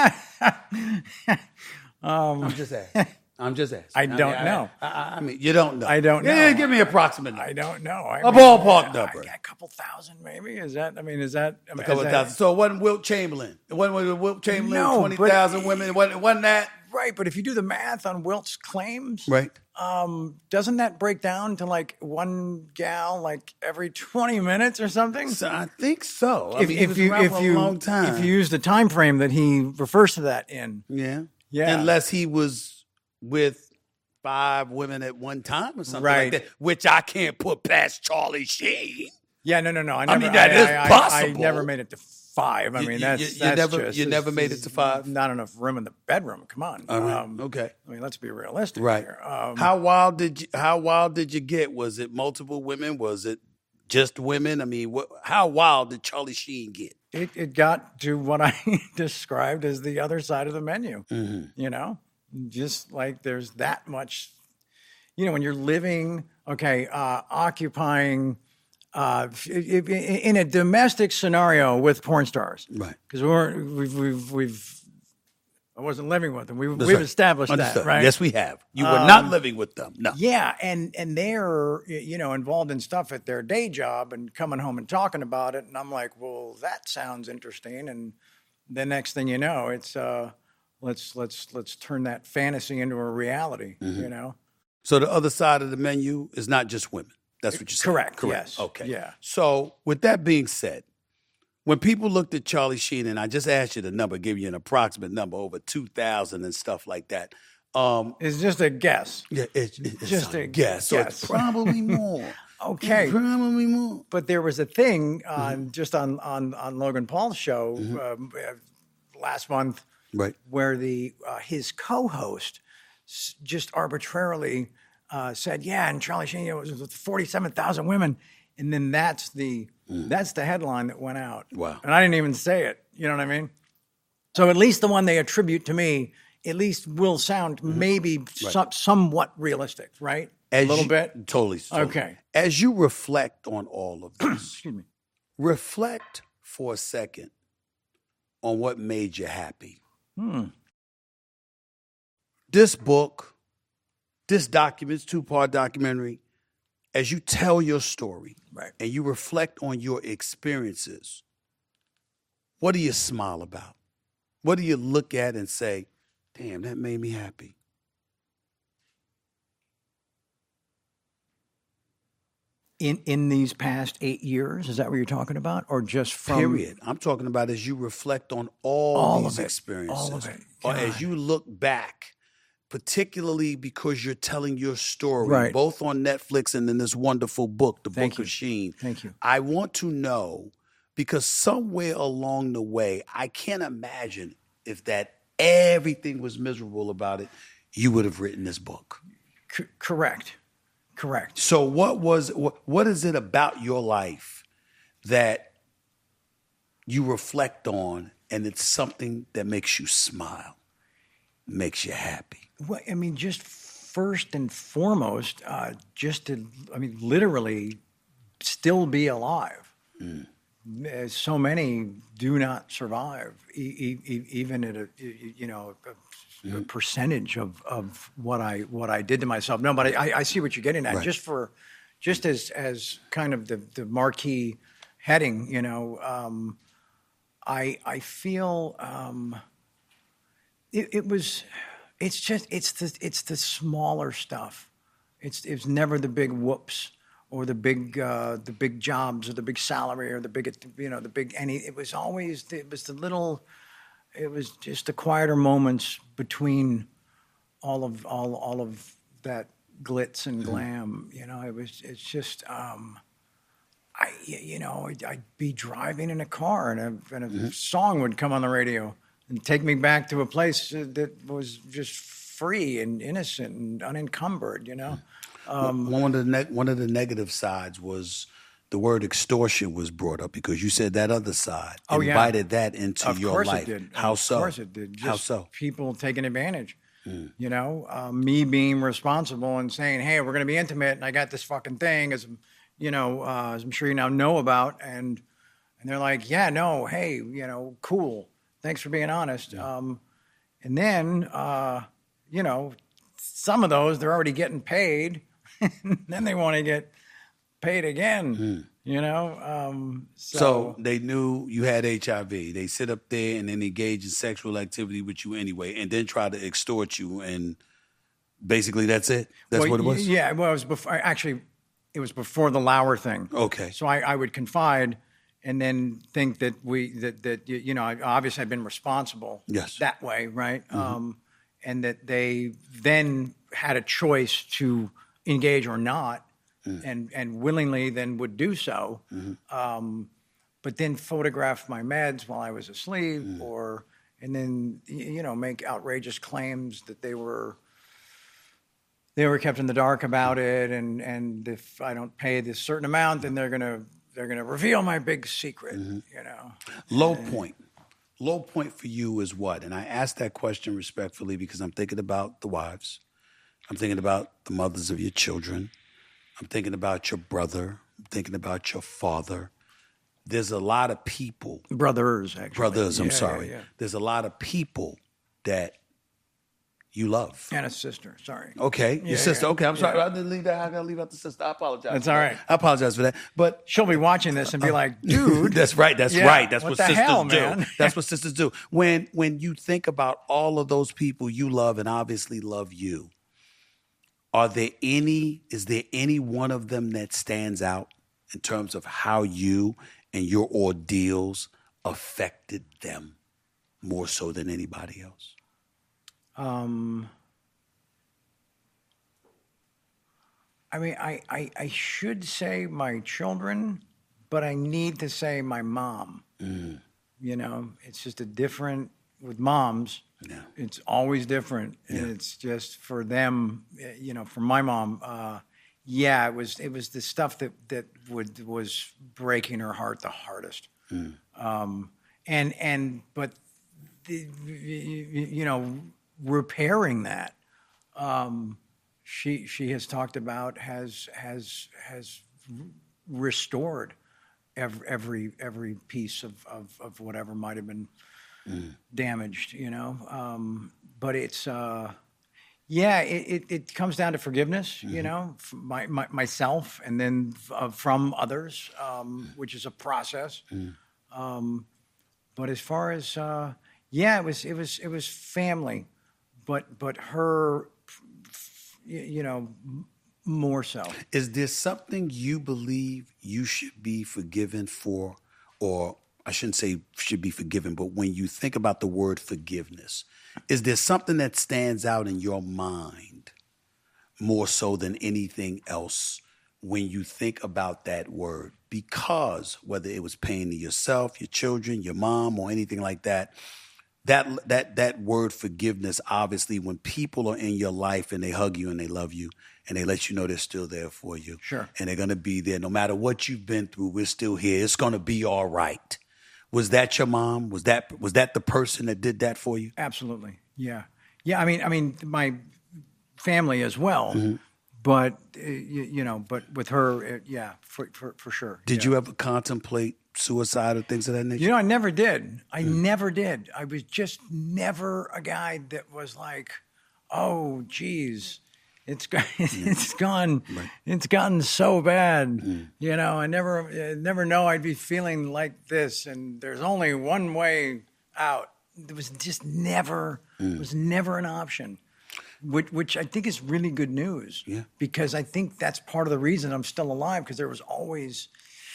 um, I'm just asking. I'm just asking. I don't I mean, know. I, I, I mean, you don't know. I don't know. Yeah, give me an approximate number. I don't know. I a mean, ballpark number. A couple thousand, maybe. Is that? I mean, is that? I mean, a couple that, thousand. So it wasn't Wilt Chamberlain. It wasn't Wilt Chamberlain. No, Twenty thousand women. It wasn't, it wasn't that. Right, but if you do the math on Wilt's claims, right, um, doesn't that break down to like one gal like every twenty minutes or something? So I think so. I if, mean, if he was you around if for you a long time. if you use the time frame that he refers to that in, yeah, yeah, unless he was with five women at one time or something right. like that, which I can't put past Charlie Sheen. Yeah, no, no, no. I, never, I mean, that I, is I, possible. I, I never made it to five. I you, mean, you, that's, you, you that's never, just... You never made it to five? Not enough room in the bedroom. Come on. All right. Um, okay. I mean, let's be realistic right. here. Um, how wild did you, how wild did you get? Was it multiple women? Was it just women? I mean, what, how wild did Charlie Sheen get? It, it got to what I described as the other side of the menu, mm-hmm. you know? Just like there's that much... You know, when you're living, okay, uh, occupying uh, in a domestic scenario with porn stars, right? Because we weren't, we've, we've, we've, I wasn't living with them. We, we've right. established Understood. that, right? Yes, we have. You were um, not living with them, no. Yeah, and and they're you know involved in stuff at their day job and coming home and talking about it, and I'm like, well, that sounds interesting, and the next thing you know, it's. Uh, let's let's let's turn that fantasy into a reality. Mm-hmm. You know. So the other side of the menu is not just women. That's what you're saying. Correct. Yes. Okay. Yeah. So with that being said, when people looked at Charlie Sheen, and I just asked you the number, give you an approximate number, over two thousand and stuff like that. Um, it's just a guess. Yeah, it, it's just a, a guess. So guess. it's probably more. Okay. It's probably more. But there was a thing on mm-hmm. just on, on on Logan Paul's show mm-hmm. um, uh, last month, right, where the uh, his co-host s- just arbitrarily uh, said, "Yeah," and Charlie Sheen, you know, it was with forty-seven thousand women, and then that's the mm. that's the headline that went out. Wow! And I didn't even say it. You know what I mean? So at least the one they attribute to me, at least will sound mm-hmm. maybe right. some, somewhat realistic, right? As a little you, bit? Totally, totally. Okay. As you reflect on all of this, excuse me, reflect for a second on what made you happy. Hmm. This book, this document's two-part documentary, as you tell your story right. and you reflect on your experiences, what do you smile about? What do you look at and say, damn, that made me happy? In in these past eight years, is that what you're talking about? Or just from... Period. I'm talking about as you reflect on all, all these of it, experiences. All of it. Or God. as you look back, particularly because you're telling your story, right. both on Netflix and in this wonderful book, The Thank Book you. of Sheen. Thank you. I want to know, because somewhere along the way, I can't imagine if that everything was miserable about it, you would have written this book. C- correct. Correct. So what was what, what is it about your life that you reflect on and it's something that makes you smile, makes you happy? Well, I mean, just first and foremost, uh, just to, I mean, literally still be alive. Mm. So many do not survive, e- e- even at a, you know, a, a percentage of, of what I what I did to myself. No, but I, I see what you're getting at. Right. Just for, just as as kind of the, the marquee heading, you know, um, I I feel um, it, it was, it's just it's the it's the smaller stuff. It's it's never the big whoops or the big uh, the big jobs or the big salary or the big you know the big any. It was always it was the little. It was just the quieter moments between all of all all of that glitz and glam. You know, it was it's just um, I you know I'd, I'd be driving in a car and a, and a mm-hmm. song would come on the radio and take me back to a place that was just free and innocent and unencumbered. You know, um, one of the ne- one of the negative sides was. The word extortion was brought up because you said that other side oh, invited yeah. that into of your course life. It did. How of so? Of course it did. Just How so? People taking advantage. Mm. You know, uh, me being responsible and saying, "Hey, we're going to be intimate, and I got this fucking thing," as you know, uh, as I'm sure you now know about, and and they're like, "Yeah, no, hey, you know, cool. Thanks for being honest." Yeah. Um, and then, uh, you know, some of those they're already getting paid, and then they want to get paid again. Mm. You know, um, so. so they knew you had H I V. They sit up there and then engage in sexual activity with you anyway, and then try to extort you, and basically that's it. That's well, what it was. Yeah, well, it was before. Actually, it was before the Lauer thing. Okay. So I, I would confide, and then think that we that that you know, I obviously I've been responsible. Yes. That way, right? Mm-hmm. Um, and that they then had a choice to engage or not. Mm. And and willingly then would do so, mm-hmm. um, but then photograph my meds while I was asleep, mm. or and then you know make outrageous claims that they were they were kept in the dark about it, and and if I don't pay this certain amount, then they're gonna they're gonna reveal my big secret, mm-hmm. you know. Low and, point, low point for you is what? And I ask that question respectfully because I'm thinking about the wives, I'm thinking about the mothers of your children. I'm thinking about your brother. I'm thinking about your father. There's a lot of people. Brothers, actually. Brothers, I'm yeah, sorry. Yeah, yeah. There's a lot of people that you love. And a sister, sorry. Okay, your Yeah, sister. yeah, Okay, I'm sorry. yeah. I didn't leave that. I gotta leave out the sister. I apologize. That's for all that. right. I apologize for that. But She'll be watching this and be like, dude. that's right. That's yeah, right. That's what what, the sisters hell, do. man? That's what sisters do. When when you think about all of those people you love and obviously love you, are there any? Is there any one of them that stands out in terms of how you and your ordeals affected them more so than anybody else? Um, I mean, I, I, I should say my children, but I need to say my mom. Mm. You know, it's just a different, with moms, Yeah. it's always different. And Yeah. it's just for them, eh, you know, for my mom, uh, yeah, it was it was the stuff that, that would was breaking her heart the hardest. Mm. Um, and, and, but, the, you, you know, repairing that, um, she she has talked about has has has restored every every every piece of of, of whatever might have been mm. damaged, you know. Um, but it's uh, yeah, it, it, it comes down to forgiveness, mm-hmm. you know, my, my, myself and then uh, from others, um, which is a process. Mm. Um, but as far as uh, yeah, it was it was it was family, but but her. You know, more so. Is there something you believe you should be forgiven for, or I shouldn't say should be forgiven, but when you think about the word forgiveness, is there something that stands out in your mind more so than anything else when you think about that word? Because whether it was pain to yourself, your children, your mom, or anything like that, That that that word forgiveness, obviously, when people are in your life and they hug you and they love you and they let you know they're still there for you. Sure. And they're going to be there. No matter what you've been through, we're still here. It's going to be all right. Was that your mom? Was that was that the person that did that for you? Absolutely. Yeah. Yeah, I mean, I mean, my family as well. Mm-hmm. But, uh, you, you know, but with her, uh, yeah, for, for, for sure. Did yeah. you ever contemplate suicide or things of that nature? You know, I never did. I mm. never did. I was just never a guy that was like, oh, geez, it's got, it's gone, right. It's gotten so bad. Mm. You know, I never, I never know I'd be feeling like this, and there's only one way out. It was just never, mm. it was never an option. Which, which I think is really good news, yeah. because I think that's part of the reason I'm still alive, because there was always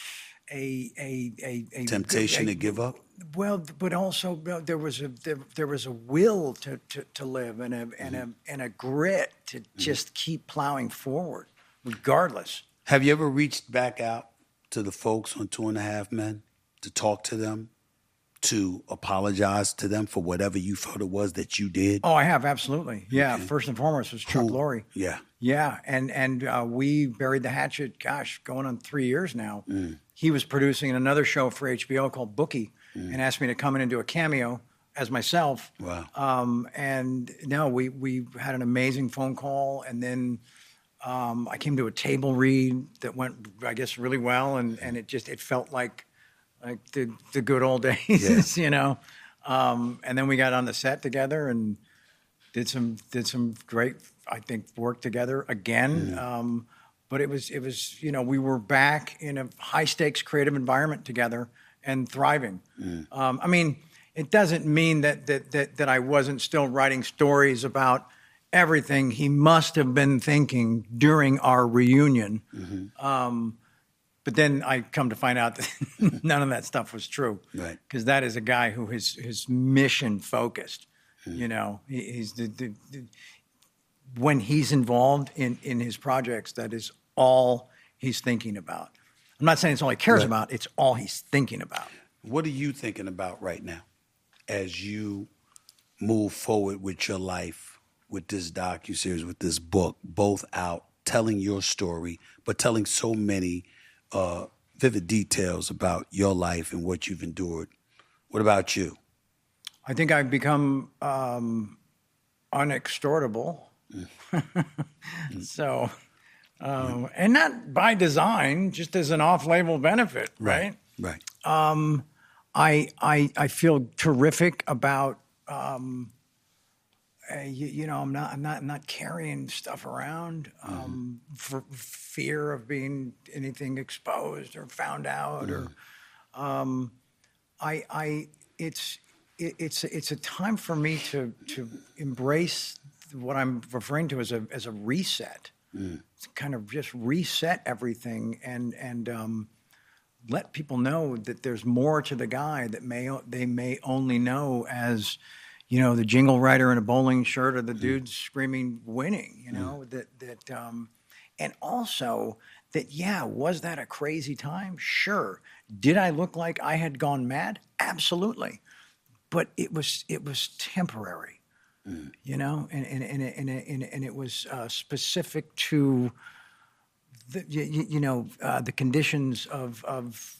a a a, a temptation a, to give up. Well, but also there was a there, there was a will to, to, to live and a mm-hmm. and a and a grit to mm-hmm. just keep plowing forward, regardless. Have you ever reached back out to the folks on Two and a Half Men to talk to them, to apologize to them for whatever you felt it was that you did? Oh, I have, absolutely. Yeah, okay. First and foremost was Chuck Who? Lorre. Yeah. Yeah, and and uh, we buried the hatchet, gosh, going on three years now. Mm. He was producing another show for H B O called Bookie mm. and asked me to come in and do a cameo as myself. Wow. Um, and no, we, we had an amazing phone call, and then um, I came to a table read that went, I guess, really well, and, and it just, it felt like like the, the good old days, yeah. you know. Um, and then we got on the set together and did some did some great, I think, work together again. Mm. Um, but it was it was you know we were back in a high stakes creative environment together and thriving. Mm. Um, I mean, it doesn't mean that that that that I wasn't still writing stories about everything he must have been thinking during our reunion. Mm-hmm. Um, But then I come to find out that none of that stuff was true. Right. Because that is a guy who is, is mission focused. Mm. You know, he, he's the, the, the when he's involved in, in his projects, that is all he's thinking about. I'm not saying it's all he cares right. about, it's all he's thinking about. What are you thinking about right now as you move forward with your life, with this docuseries, with this book, both out, telling your story, but telling so many Uh, vivid details about your life and what you've endured? What about you? I think I've become um, unextortable. Mm. so, um, mm. and not by design, just as an off-label benefit, right? Right. right. Um, I, I I feel terrific about um, uh, you, you know, I'm not, I'm not, I'm not carrying stuff around um, mm-hmm. for fear of being anything exposed or found out. Mm-hmm. Or um, I, I, it's, it, it's, it's a time for me to to embrace what I'm referring to as a as a reset. Mm. Kind of just reset everything and and um, let people know that there's more to the guy that may they may only know as, you know, the jingle writer in a bowling shirt or the dude mm. screaming winning, you know, mm. that that um, and also that, yeah, was that a crazy time? Sure. Did I look like I had gone mad? Absolutely. But it was it was temporary. Mm. You know, and and and and, and, and it was uh, specific to the you, you know uh, the conditions of of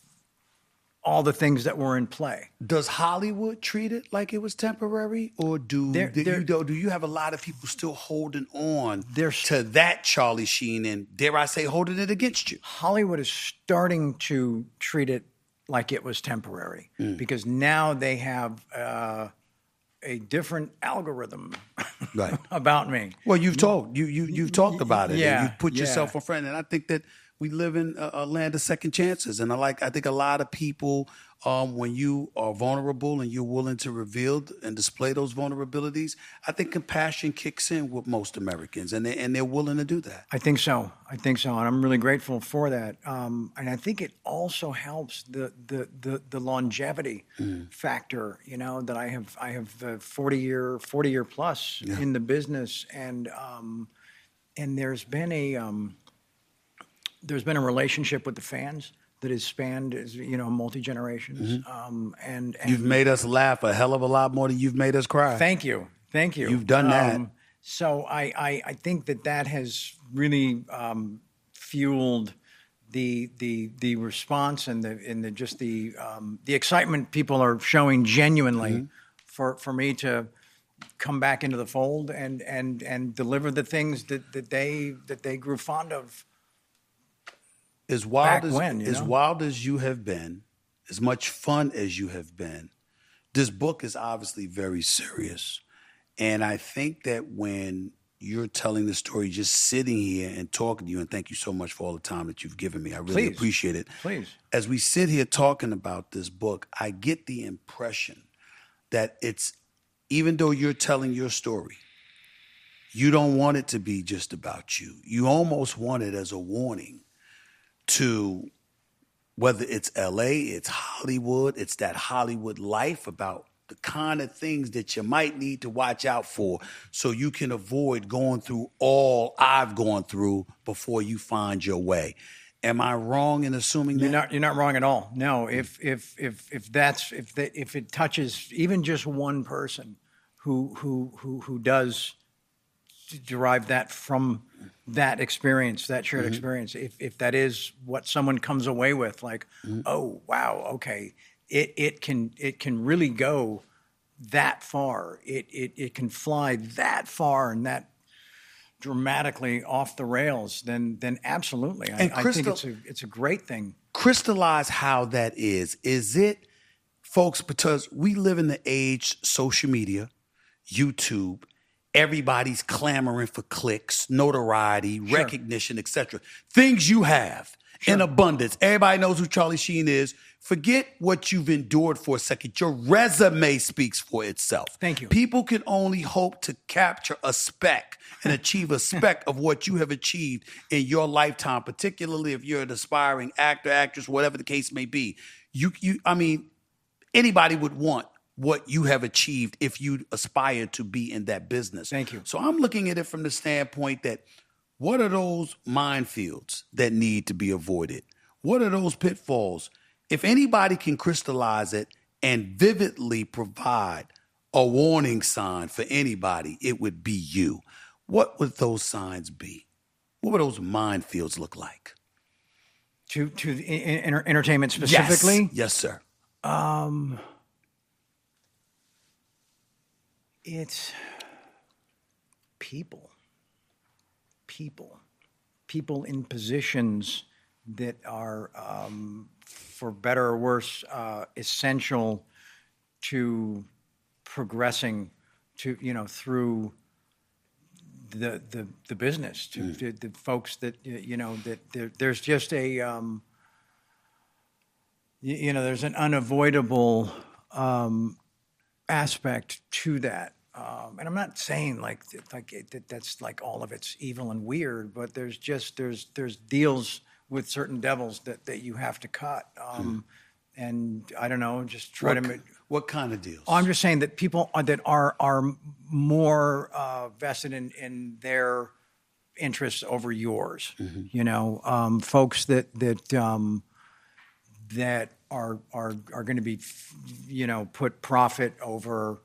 all the things that were in play. Does Hollywood treat it like it was temporary, or do they're, do, they're, you, do, do you have a lot of people still holding on to that Charlie Sheen and, dare I say, holding it against you? Hollywood is starting to treat it like it was temporary mm. because now they have. Uh, a different algorithm right. about me. Well, you've told you you you've talked about it. Yeah, and you've put yeah. yourself in front, and I think that we live in a, a land of second chances. And I like I think a lot of people, um, when you are vulnerable and you're willing to reveal and display those vulnerabilities, I think compassion kicks in with most Americans, and they and they're willing to do that. I think so. I think so, and I'm really grateful for that. Um, and I think it also helps the the the, the longevity mm. factor. You know, that I have I have the forty year forty year plus yeah. in the business, and um, and there's been a um, there's been a relationship with the fans that has spanned, you know, multi generations. Mm-hmm. Um, and, and you've made us laugh a hell of a lot more than you've made us cry. Thank you, thank you. You've done that. Um, so I, I, I think that that has really um, fueled the the the response and the and the just the um, the excitement people are showing genuinely mm-hmm. for for me to come back into the fold and and and deliver the things that, that they that they grew fond of. As wild as, when, as wild as you have been, as much fun as you have been, this book is obviously very serious. And I think that when you're telling the story, just sitting here and talking to you, and thank you so much for all the time that you've given me. I really Please. appreciate it. Please. As we sit here talking about this book, I get the impression that it's, even though you're telling your story, you don't want it to be just about you. You almost want it as a warning to whether it's L A, it's Hollywood, it's that Hollywood life about the kind of things that you might need to watch out for so you can avoid going through all I've gone through before you find your way. Am I wrong in assuming that? You're not, you're not wrong at all. No, if if if if that's if the, if it touches even just one person who who who who does derive that from that experience, that shared mm-hmm. experience, if if that is what someone comes away with, like, mm-hmm. oh wow, okay, it it can it can really go that far. It it it can fly that far and that dramatically off the rails, then then absolutely. I, I think it's a it's a great thing. Crystallize how that is. Is it, folks, because we live in the age social media, YouTube, everybody's clamoring for clicks, notoriety, sure. recognition, et cetera. Things you have sure. in abundance. Everybody knows who Charlie Sheen is. Forget what you've endured for a second. Your resume speaks for itself. Thank you. People can only hope to capture a speck and achieve a speck of what you have achieved in your lifetime, particularly if you're an aspiring actor, actress, whatever the case may be. You, you, I mean, anybody would want what you have achieved if you aspire to be in that business. Thank you. So I'm looking at it from the standpoint that what are those minefields that need to be avoided? What are those pitfalls? If anybody can crystallize it and vividly provide a warning sign for anybody, it would be you. What would those signs be? What would those minefields look like? To to the in, entertainment specifically? Yes, yes sir. Um, it's people. People. People in positions that are, um, for better or worse, uh, essential to progressing to, you know, through the the the business to mm. the, the folks that you know that there, there's just a um, you, you know there's an unavoidable um, aspect to that. Um, and I'm not saying like like it, that's like all of it's evil and weird, but there's just there's there's deals with certain devils that, that you have to cut. Um, hmm. And I don't know, just try what, to make. What kind of deals? Oh, I'm just saying that people are, that are are more uh, vested in, in their interests over yours. Mm-hmm. You know, um, folks that that um, that are are are going to be, you know, put profit over.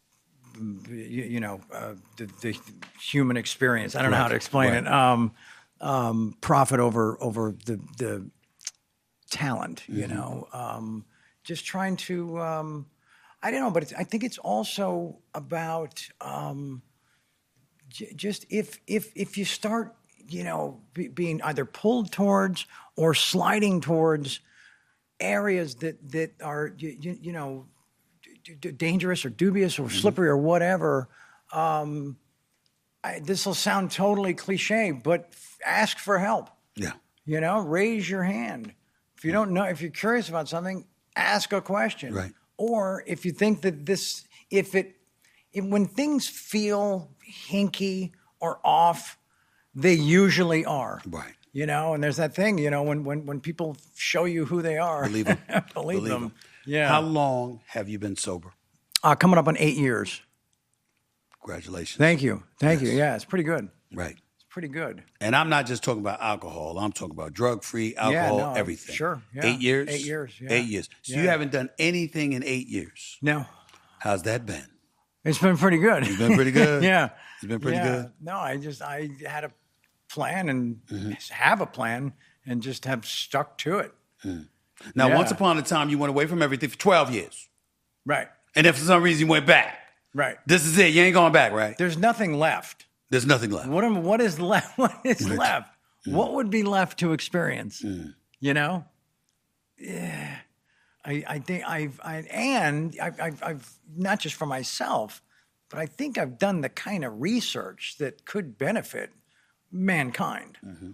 You, you know, uh, the, the human experience. I don't right. know how to explain right. it. Um, um, profit over over the the talent. You mm-hmm. know, um, just trying to. Um, I don't know, but it's, I think it's also about um, j- just if if if you start, you know, be, being either pulled towards or sliding towards areas that that are you, you, you know. dangerous or dubious or slippery mm-hmm. or whatever, um, this will sound totally cliche, but ask for help. Yeah. You know, raise your hand. If you don't know, if you're curious about something, ask a question. Right. Or if you think that this, if it, if, when things feel hinky or off, they usually are. Right. You know, and there's that thing, you know, when when, when people show you who they are. Believe them. Believe, Believe them. them. Yeah. How long have you been sober? Uh, coming up on eight years. Congratulations. Thank you. Thank yes. you. Yeah, it's pretty good. Right. It's pretty good. And I'm not just talking about alcohol. I'm talking about drug-free, alcohol, yeah, no, everything. Sure. Yeah. Eight years? Eight years, yeah. Eight years. So yeah. you haven't done anything in eight years? No. How's that been? It's been pretty good. It's been pretty good? yeah. It's been pretty yeah. good? No, I just, I had a plan and mm-hmm. have a plan and just have stuck to it. Mm. Now, yeah. once upon a time, you went away from everything for twelve years. Right. And if for some reason you went back. Right. This is it. You ain't going back, right? There's nothing left. There's nothing left. What, am, what is left? What is left? Mm. What would be left to experience? Mm. You know? Yeah. I, I think I've, I, and I've, I've, I've, not just for myself, but I think I've done the kind of research that could benefit mankind. Mm-hmm.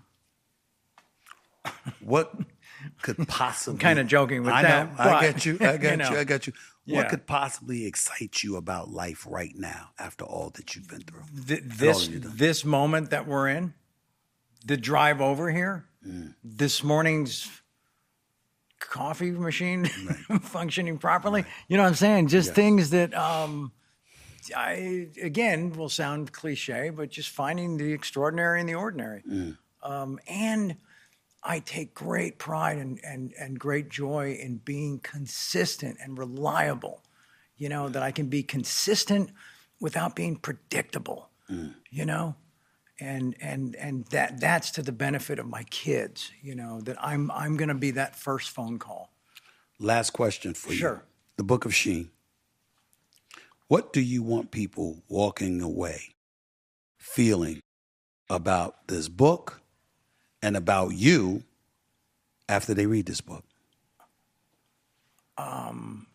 What could possibly... I'm kind of joking with I that. Know, I get you. I get you, know, you. I got you. Yeah. What could possibly excite you about life right now after all that you've been through? Th- this this moment that we're in, the drive over here, mm. this morning's coffee machine right. functioning properly. Right. You know what I'm saying? Just yes. things that, um, I again, will sound cliche, but just finding the extraordinary in the ordinary. Mm. Um, and I take great pride and, and, and great joy in being consistent and reliable, you know, that I can be consistent without being predictable, mm. you know, and and and that that's to the benefit of my kids, you know, that I'm I'm going to be that first phone call. Last question for you. Sure. The Book of Sheen. What do you want people walking away feeling about this book and about you after they read this book? Um,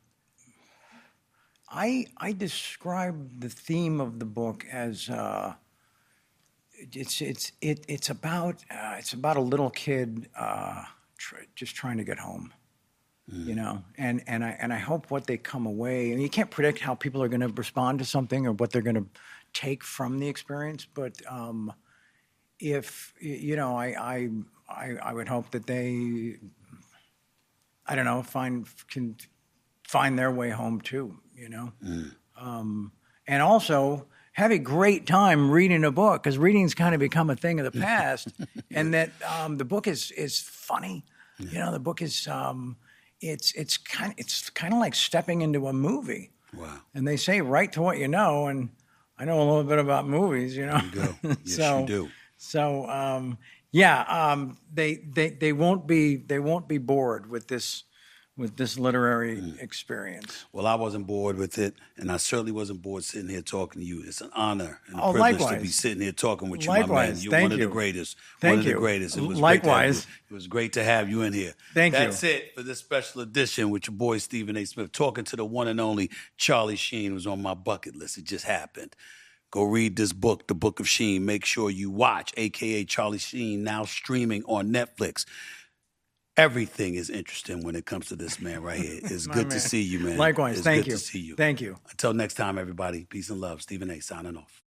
I I describe the theme of the book as uh, it's it's it it's about uh, it's about a little kid uh, tr- just trying to get home, mm. you know, and and I and I hope what they come away. And you can't predict how people are going to respond to something or what they're going to take from the experience, but um, if you know, I. I I, I would hope that they, I don't know, find can find their way home too, you know, mm. um, and also have a great time reading a book, because reading's kind of become a thing of the past, and that um, the book is is funny, yeah. you know, the book is um, it's it's kind it's kind of like stepping into a movie. Wow! And they say write to what you know, and I know a little bit about movies, you know. There you go. Yes, so, you do. So. Um, Yeah, um, they, they they won't be they won't be bored with this with this literary mm. experience. Well, I wasn't bored with it, and I certainly wasn't bored sitting here talking to you. It's an honor and a oh, privilege likewise. to be sitting here talking with you, likewise. my man. You're Thank one you. of the greatest. Thank one of you. the greatest. It was likewise. Great to have you. It was great to have you in here. Thank That's you. That's it for this special edition with your boy Stephen A. Smith, talking to the one and only Charlie Sheen, who's on my bucket list. It just happened. Go read this book, The Book of Sheen. Make sure you watch, A K A Charlie Sheen, now streaming on Netflix. Everything is interesting when it comes to this man right here. It's good man. to see you, man. Likewise. It's Thank good you. to see you. Thank you. Until next time, everybody. Peace and love. Stephen A. signing off.